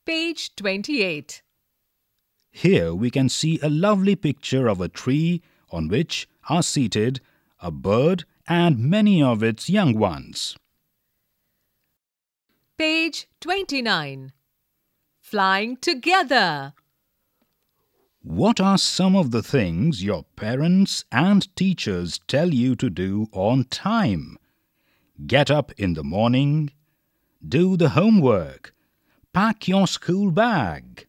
Page 28. Here we can see a lovely picture of a tree on which are seated a bird and many of its young ones. Page 29. Flying together. What are some of the things your parents and teachers tell you to do on time? Get up in the morning, do the homework, pack your school bag.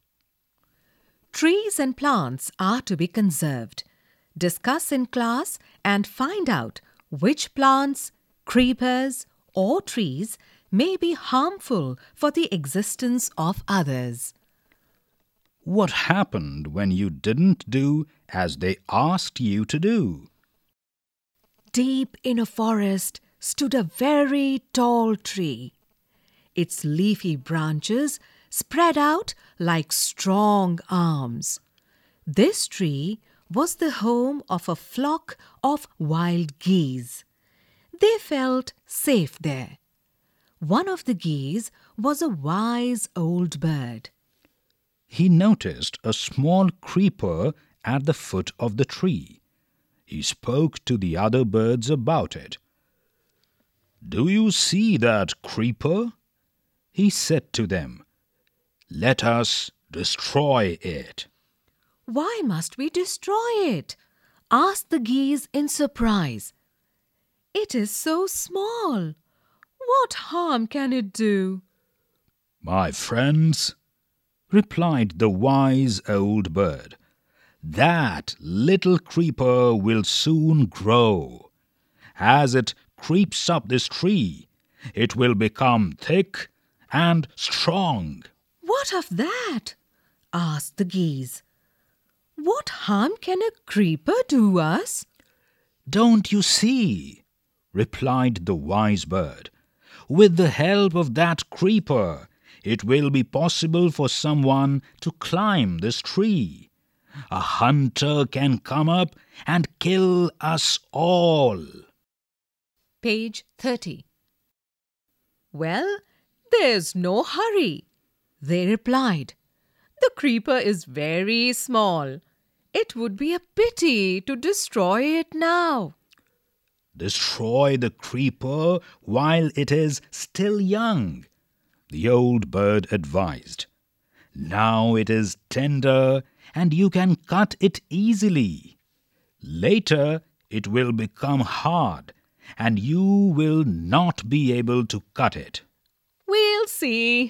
Trees and plants are to be conserved. Discuss in class and find out which plants, creepers, or trees may be harmful for the existence of others. What happened when you didn't do as they asked you to do? Deep in a forest stood a very tall tree. Its leafy branches spread out like strong arms. This tree was the home of a flock of wild geese. They felt safe there. One of the geese was a wise old bird. He noticed a small creeper at the foot of the tree. He spoke to the other birds about it. "Do you see that creeper?" he said to them. "Let us destroy it." "Why must we destroy it?" asked the geese in surprise. "It is so small. What harm can it do?" "My friends," replied the wise old bird, "that little creeper will soon grow. As it creeps up this tree, it will become thick and strong." "What of that?" asked the geese. "What harm can a creeper do us?" "Don't you see?" replied the wise bird. "With the help of that creeper, it will be possible for someone to climb this tree. A hunter can come up and kill us all." Page 30. "Well, there's no hurry," they replied. "The creeper is very small. It would be a pity to destroy it now." "Destroy the creeper while it is still young," the old bird advised. "Now it is tender and you can cut it easily. Later it will become hard and you will not be able to cut it." We'll see,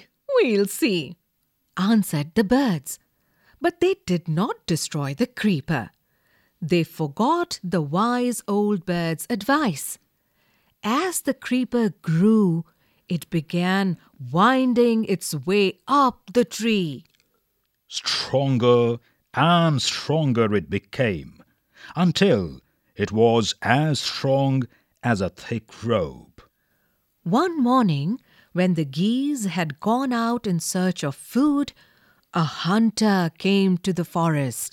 answered the birds. But they did not destroy the creeper. They forgot the wise old bird's advice. As the creeper grew, it began winding its way up the tree. Stronger and stronger it became, until it was as strong as a thick rope. One morning, when the geese had gone out in search of food, a hunter came to the forest.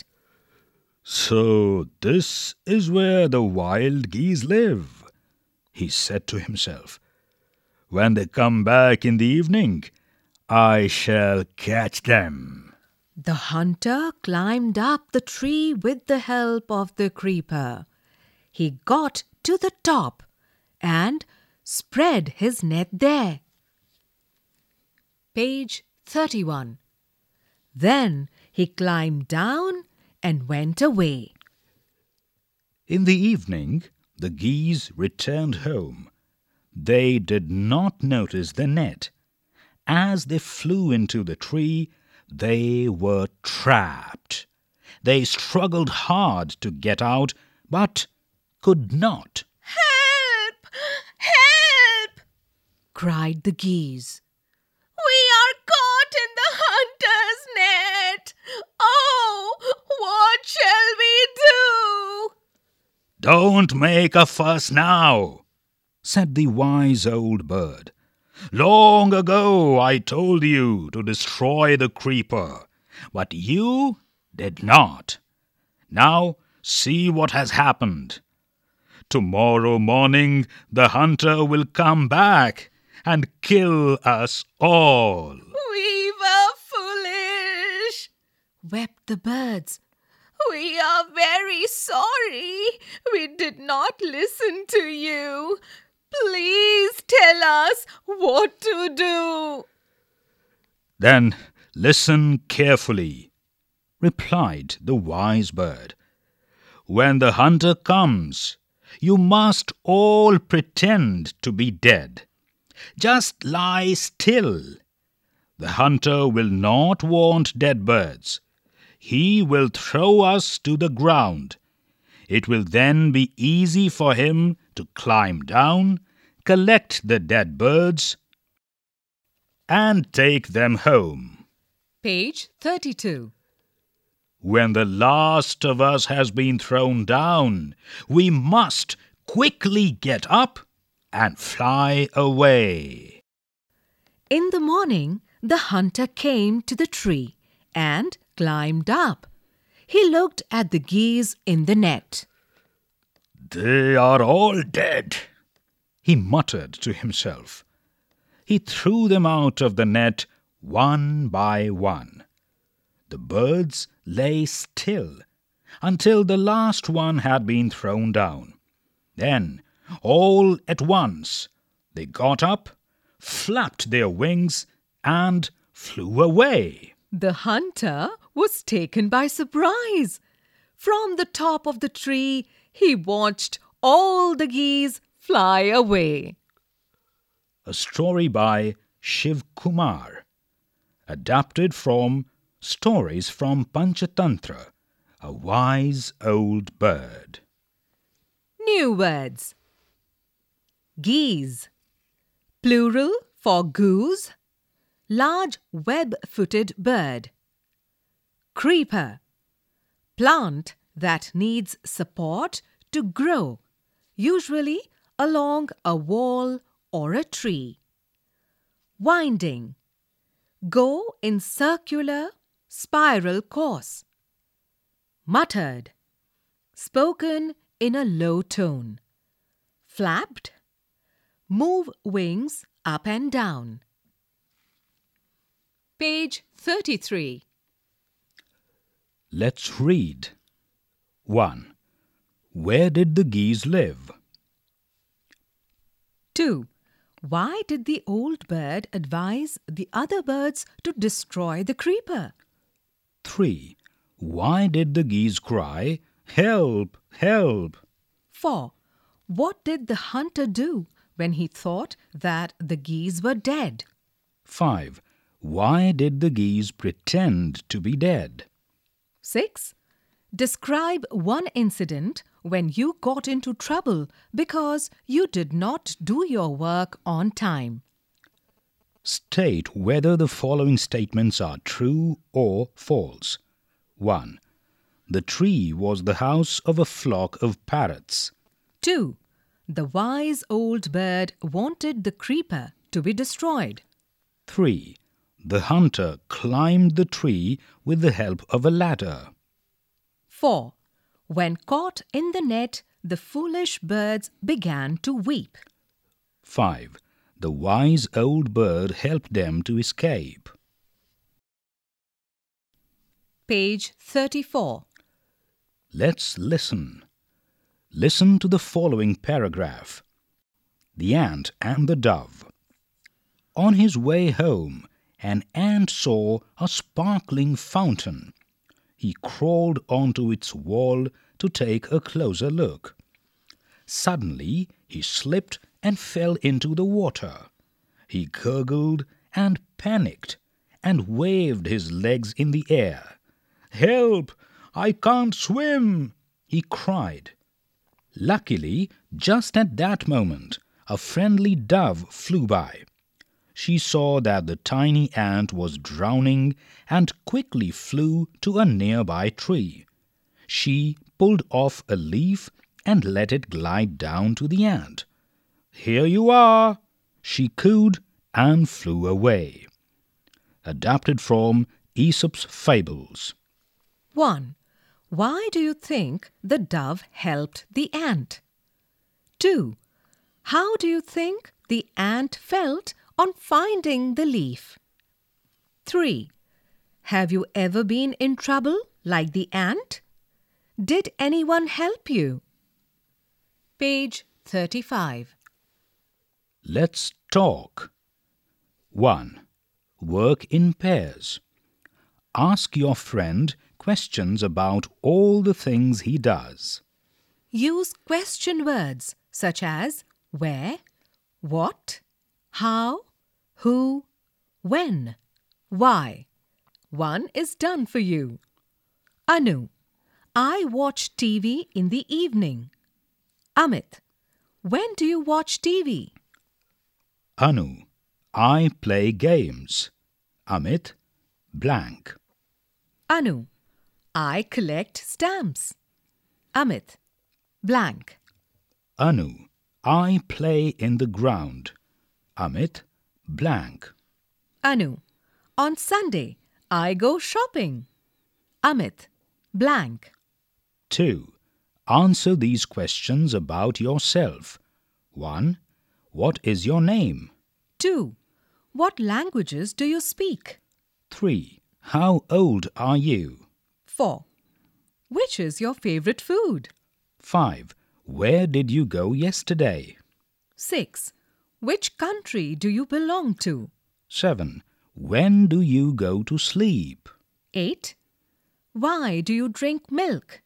"So this is where the wild geese live," he said to himself. "When they come back in the evening, I shall catch them." The hunter climbed up the tree with the help of the creeper. He got to the top and spread his net there. Page 31. Then he climbed down and went away. In the evening, the geese returned home. They did not notice the net. As they flew into the tree, they were trapped. They struggled hard to get out, but could not. "Help! Help!" cried the geese. "We are caught in the hunter's net. Oh, what shall we do?" "Don't make a fuss now," said the wise old bird. "Long ago I told you to destroy the creeper, but you did not. Now see what has happened. Tomorrow morning the hunter will come back and kill us all." "We were wept the birds. We are very sorry. We did not listen to you. Please tell us what to do. Then listen carefully, replied the wise bird. When the hunter comes, you must all pretend to be dead. Just lie still. The hunter will not want dead birds. He will throw us to the ground. It will then be easy for him to climb down, collect the dead birds, and take them home. Page 32. When the last of us has been thrown down, we must quickly get up and fly away. In the morning, the hunter came to the tree and climbed up. He looked at the geese in the net. They are all dead, he muttered to himself. He threw them out of the net one by one. The birds lay still until the last one had been thrown down. Then, all at once, they got up, flapped their wings, and flew away. The hunter was taken by surprise. From the top of the tree, he watched all the geese fly away. A story by Shiv Kumar, adapted from Stories from Panchatantra, A Wise Old Bird. New words. Geese, plural for goose, large web-footed bird. Creeper, plant that needs support to grow, usually along a wall or a tree. Winding, go in circular, spiral course. Muttered, spoken in a low tone. Flapped, move wings up and down. Page 33. Let's read. 1. Where did the geese live? 2. Why did the old bird advise the other birds to destroy the creeper? 3. Why did the geese cry, "Help! Help"? 4. What did the hunter do when he thought that the geese were dead? 5. Why did the geese pretend to be dead? 6. Describe one incident when you got into trouble because you did not do your work on time. State whether the following statements are true or false. 1. The tree was the house of a flock of parrots. 2. The wise old bird wanted the creeper to be destroyed. 3. The hunter climbed the tree with the help of a ladder. 4. When caught in the net, the foolish birds began to weep. 5. The wise old bird helped them to escape. Page 34. Let's listen. Listen to the following paragraph. The Ant and the Dove. On his way home, an ant saw a sparkling fountain. He crawled onto its wall to take a closer look. Suddenly, he slipped and fell into the water. He gurgled and panicked and waved his legs in the air. "Help! I can't swim!" he cried. Luckily, just at that moment, a friendly dove flew by. She saw that the tiny ant was drowning and quickly flew to a nearby tree. She pulled off a leaf and let it glide down to the ant. "Here you are," she cooed and flew away. Adapted from Aesop's Fables. 1. Why do you think the dove helped the ant? 2. How do you think the ant felt on finding the leaf? 3. Have you ever been in trouble like the ant? Did anyone help you? Page 35. Let's talk. 1. Work in pairs. Ask your friend questions about all the things he does. Use question words such as where, what, how, who, when, why. 1 is done for you. Anu, I watch TV in the evening. Amit, when do you watch TV? Anu, I play games. Amit, blank. Anu, I collect stamps. Amit, blank. Anu, I play in the ground. Amit, blank. Anu, on Sunday, I go shopping. Amit, blank. 2. Answer these questions about yourself. 1. What is your name? 2. What languages do you speak? 3. How old are you? 4. Which is your favorite food? 5. Where did you go yesterday? 6. Which country do you belong to? 7. When do you go to sleep? 8. Why do you drink milk?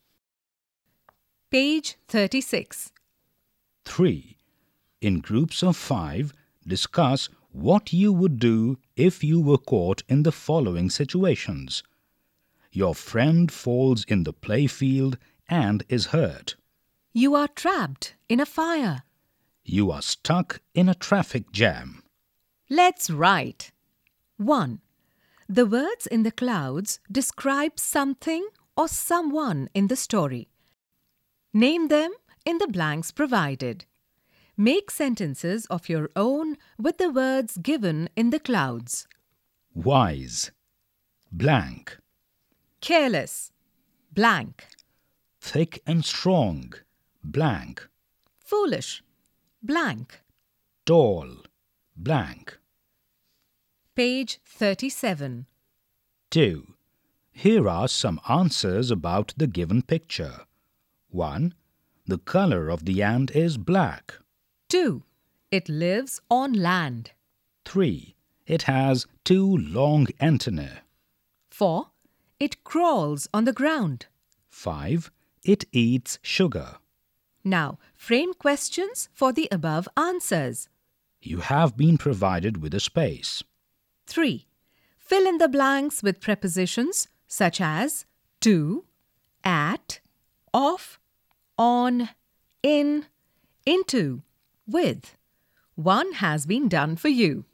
Page 36. 3. In groups of 5, discuss what you would do if you were caught in the following situations. Your friend falls in the playfield and is hurt. You are trapped in a fire. You are stuck in a traffic jam. Let's write. 1. The words in the clouds describe something or someone in the story. Name them in the blanks provided. Make sentences of your own with the words given in the clouds. Wise, blank. Careless, blank. Thick and strong, blank. Foolish, blank. Tall, blank. Page 37. 2. Here are some answers about the given picture. 1. The color of the ant is black. 2. It lives on land. 3. It has 2 long antennae. 4. It crawls on the ground. 5. It eats sugar. Now, frame questions for the above answers. You have been provided with a space. 3. Fill in the blanks with prepositions such as to, at, of, on, in, into, with. 1 has been done for you.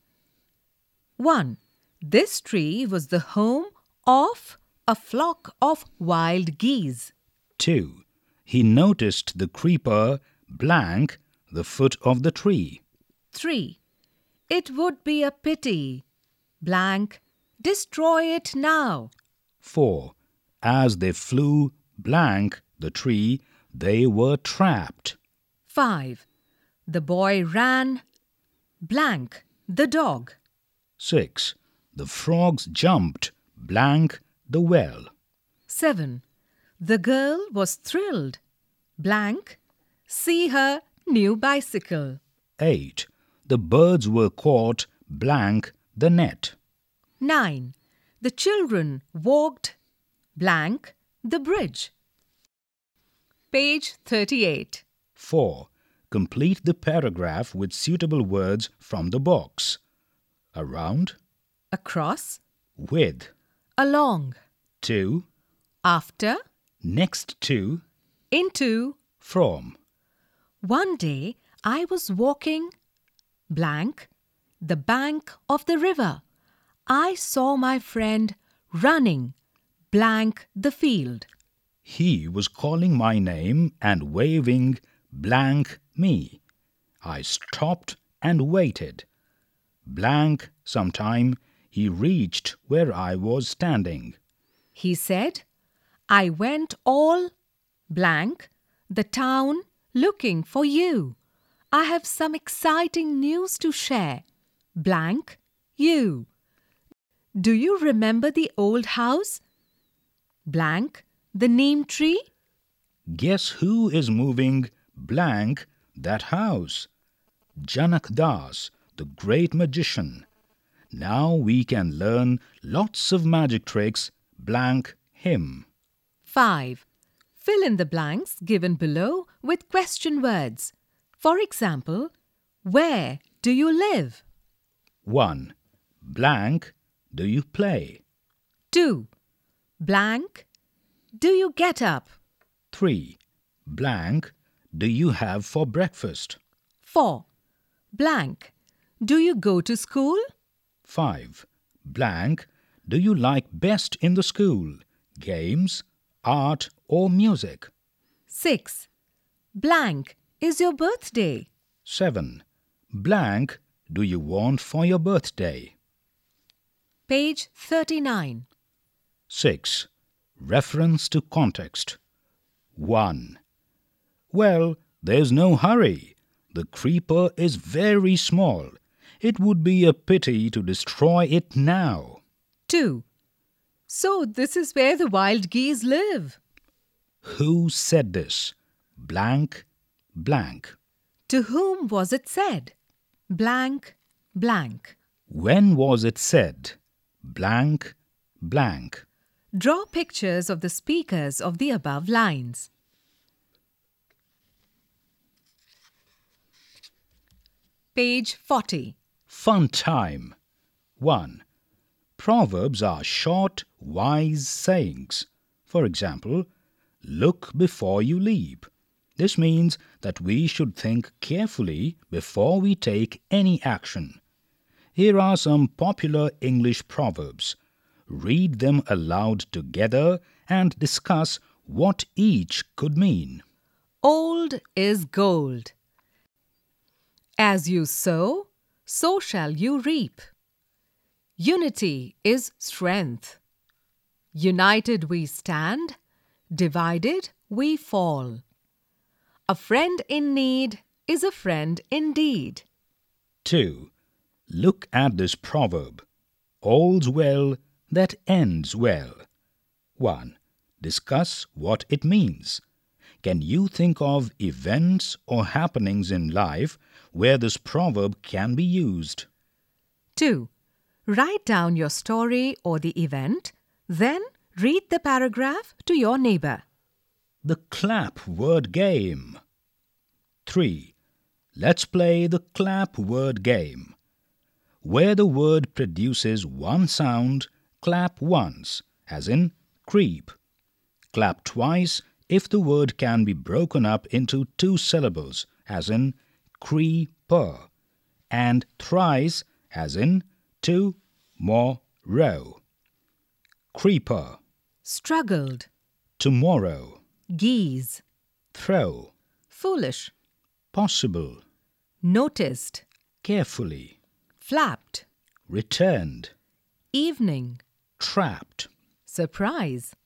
1. This tree was the home of a flock of wild geese. 2. He noticed the creeper blank the foot of the tree. 3. It would be a pity, blank, destroy it now. 4. As they flew blank the tree, they were trapped. 5. The boy ran, blank, the dog. 6. The frogs jumped blank the well. 7. The girl was thrilled, blank, see her new bicycle. 8. The birds were caught blank the net. 9. The children walked, blank, the bridge. Page 38. 4. Complete the paragraph with suitable words from the box. Around, Across, with, along, to, after, next to, into. from. One day I was walking, blank, the bank of the river. I saw my friend running, blank, the field. He was calling my name and waving blank me. I stopped and waited. Blank sometime he reached where I was standing. He said, I went all, blank, the town looking for you. I have some exciting news to share, blank, you. Do you remember the old house? Blank, the neem tree? Guess who is moving blank that house? Janak Das, the great magician. Now we can learn lots of magic tricks blank him. 5. Fill in the blanks given below with question words. For example, where do you live? 1. Blank, do you play? 2. Blank, do you get up? 3. Blank, do you have for breakfast? 4. Blank, do you go to school? 5. Blank, do you like best in the school? Games, art or music? 6. Blank is your birthday. 7. Blank, do you want for your birthday? Page 39. 6. Reference to context. 1. Well, there's no hurry. The creeper is very small. It would be a pity to destroy it now. 2. So this is where the wild geese live. Who said this? Blank, blank. To whom was it said? Blank, blank. When was it said? Blank, blank. Draw pictures of the speakers of the above lines. Page 40. Fun time. 1. Proverbs are short, wise sayings. For example, look before you leap. This means that we should think carefully before we take any action. Here are some popular English proverbs. Read them aloud together and discuss what each could mean. Old is gold. As you sow, so shall you reap. Unity is strength. United we stand, divided we fall. A friend in need is a friend indeed. 2. Look at this proverb. All's well that ends well. 1. Discuss what it means. Can you think of events or happenings in life where this proverb can be used? 2. Write down your story or the event, then read the paragraph to your neighbor. The clap word game. 3. Let's play the clap word game. Where the word produces one sound, clap once, as in creep. Clap twice if the word can be broken up into 2 syllables, as in creeper, and thrice, as in to more row. Creeper, Struggled, tomorrow, geese, throw, foolish, possible, noticed, carefully, flapped, returned, evening, trapped. surprise.